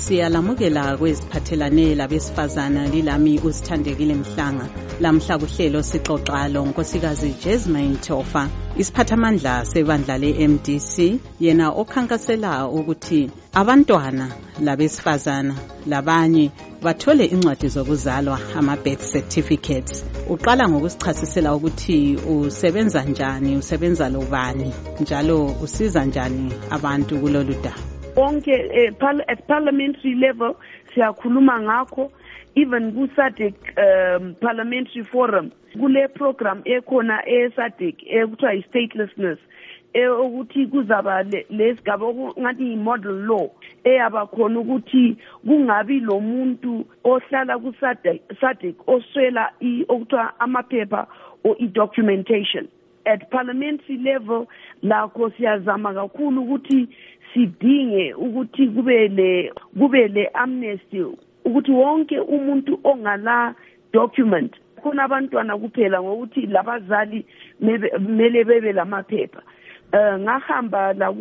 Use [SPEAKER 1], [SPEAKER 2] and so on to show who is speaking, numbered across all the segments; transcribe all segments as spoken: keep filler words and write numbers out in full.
[SPEAKER 1] Siyalamukela kweziphathelane labesifazana lilami uSithandekile Mhlanga. Lamhla kuhlelo sixoxa lo nkosikazi Jesmane Tofa, isiphathamandla sebandla le-M D C, yena okhankasela ukuthi abantwana labesifazana labanye bathole incwadi zokuzalwa, ama-birth certificates. Uqala ngokusichasisela ukuthi usebenza njani, usebenza lobani, njalo usiza njani abantu kulolu daba.
[SPEAKER 2] Onke eh, at parliamentary level siyakhuluma ngakho, even ku S A D C um, parliamentary forum kule program ekhona e-S A D C ekuthiwa i-statelessness ukuthi kuzaba lesigaba ngathi model law eyaba khona ukuthi kungabi lo muntu ohlala ku S A D C oswela okuthiwa amaphepha o i-documentation. At parliamentary level lakho siyazama kakhulu ukuthi sidinge ukuthi kube le kube le amnesty ukuthi wonke umuntu ongala document khona abantwana kuphela ngokuthi labazali mele bebe lamaphepha. Uh, ngahamba la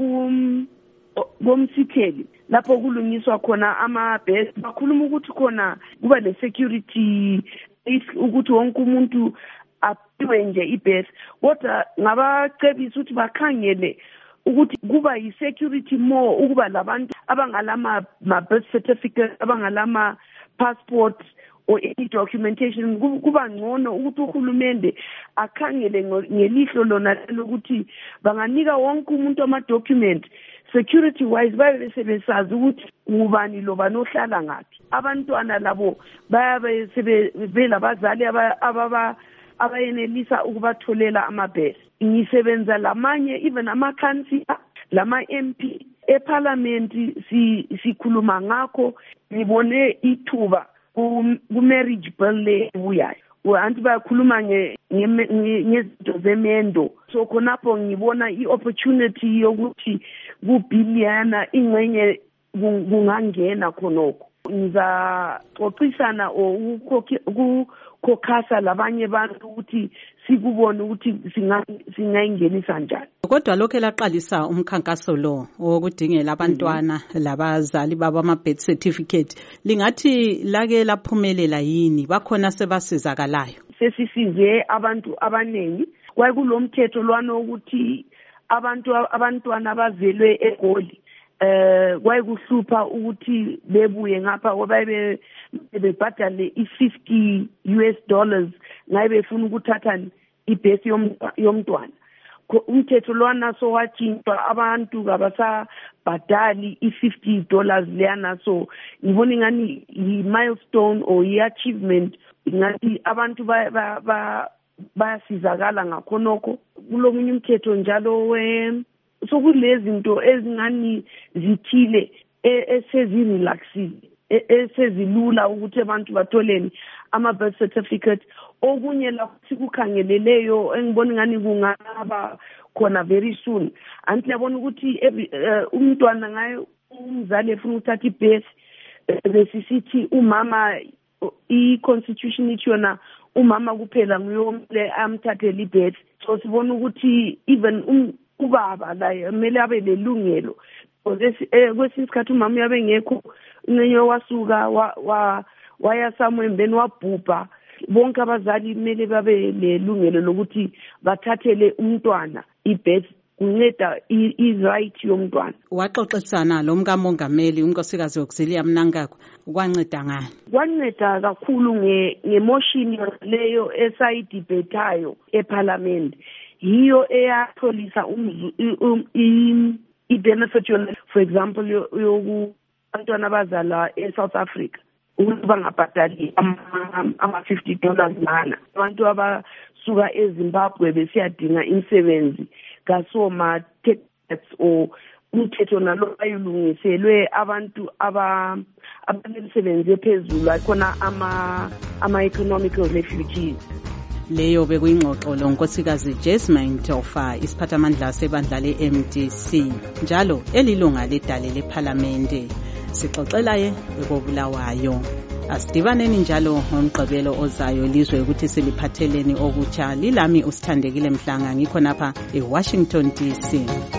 [SPEAKER 2] komsitheli lapho kulungiswa khona ama-birth, bakhuluma ukuthi khona kuba le-security ukuthi wonke umuntu aphiwe nje i-birth, kodwa ngabacebisa ukuthi bakhangele ukuthi kuba yi-security more ukuba labantu abangalama ma-birth certificate, abangalama passport or any documentation. Kuba ngcono ukuthi uhulumende akhangele ngelihlo lona lokuthi banganika wonke umuntu ama-document security wise, babe sebesazi ukuthi ngubani lo banohlala ngaphi. Abantwana labo bayabe sebelabazali ababa abayenelisa ukubatholela ama-birth. Ngisebenza lamanye even ama-councillor, lama-M P eparliament sikhuluma ngakho. Ngibone ithuba ku-marriage bill le ebuyayo, anti bayakhuluma ngezinto zemendo. So khonapho ngibona i-opportunity yokuthi kubiliyana ingxenye kungangena khonokho. Ngizaxoxisana ukukhokhasa labanye bantu ukuthi sikubone ukuthi singayingenisa njani.
[SPEAKER 1] Kodwa lokho elaqalisa umkhankaso lo wokudingela abantwana labazali baba ama-birth certificate, lingathi lake laphumelela yini? Bakhona sebasizakalayo?
[SPEAKER 2] Sesisize abantu abanengi. Kwakulomthetho lwana ukuthi abantu abantwana bazelwe eGoli eh kwayikuhlupha ukuthi bebuye ngapha ngoba bebhadale i-fifty U S dollars ngabe befuna ukuthatha i-birth yomntwana. Umthetho lwana so watshintshwa, abantu kabasabhadali i-fifty dollars leyana. So ngibona ngani i-milestone or i-achievement ngathi abantu bayasizakala ngakhonokho. Kulomunye umthetho njalo we so kulezinto ezingani zithile esezirelaxile, esezilula ukuthi abantu batholeni ama-birth certificate. Okunye la sikukhangeleleyo engibona ngani kungaba khona very soon, anti yabona ukuthi umntwana ngayo umzali efuna ukuthatha i-birth besisithi umama, i-constitution ithi yona umama kuphela nguyomle amthathele i-birth. So sibona ukuthi even ubaba la mele abe lelungelo. Kwesinye isikhathi umama uyabe ngekho, uncenye wasuka waya somewhere then wabhubha, bonke abazali mele babe lelungelo lokuthi bathathele umntwana i-birth, kunceda i-right yomntwana.
[SPEAKER 1] Waxoxisana lo mkamongameli unkosikazi Auxilia Mnangagwa, kwanceda ngani? Kwanceda
[SPEAKER 2] kakhulu ngemotion leyo esayidibhethayo eParliament. Hiyo eyatholisa i-benefit yona, for example abantwana abazalwa e-South Africa ukuthi bangabhadali ama-fifty dollars ngana. Abantu abasuka eZimbabwe besiyadinga imisebenzi kasoma tax or umthetho nalo ayilungiselwe abantu abanemisebenzi ephezulu, akhona ama-economical refugees.
[SPEAKER 1] Leyo bekuyingxoxo lo nkosikazi Jesmane Tofa, isiphathamandla sebandla le-M D C, njalo elilunga ledale lephalamende. Sixoxelaye ekobulawayo. Asidibaneni njalo ngomgqibelo ozayo lizwe ukuthi siliphatheleni okutsha. Lilami uSithandekile Mhlanga, ngikho napha eWashington D C.